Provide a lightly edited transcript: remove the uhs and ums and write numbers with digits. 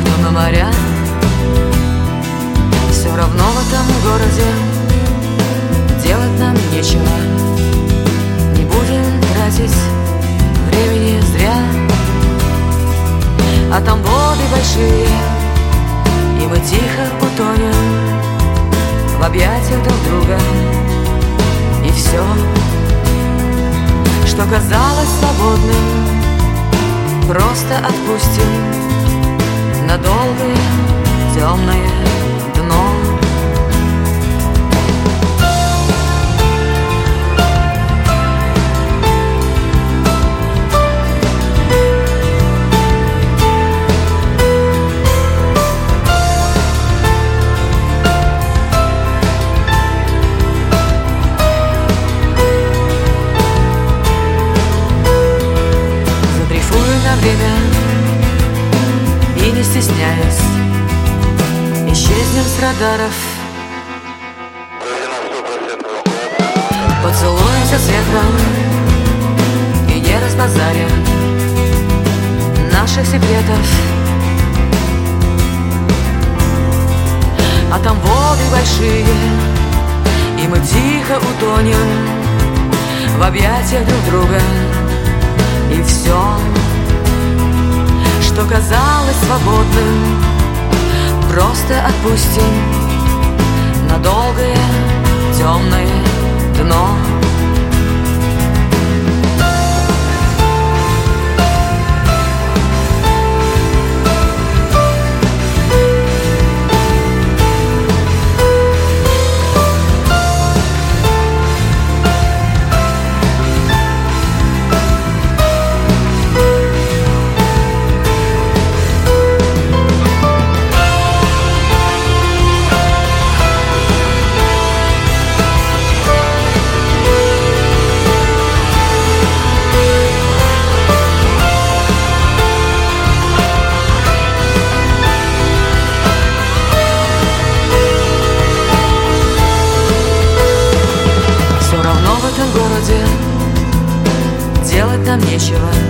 мимо моря. Все равно в этом городе делать нам нечего. Не будем тратить времени зря. А там воды большие, и мы тихо утонем в объятиях друг друга. И все, что казалось свободным, просто отпустим на долгое темное дно. Время и не стесняясь исчезнем с радаров. Поцелуемся с ветром и не разбазарим наших секретов. А там воды большие, и мы тихо утонем в объятиях друг друга. И все, что казалось свободным, просто отпустим на долгое темное дно. Делать нам нечего.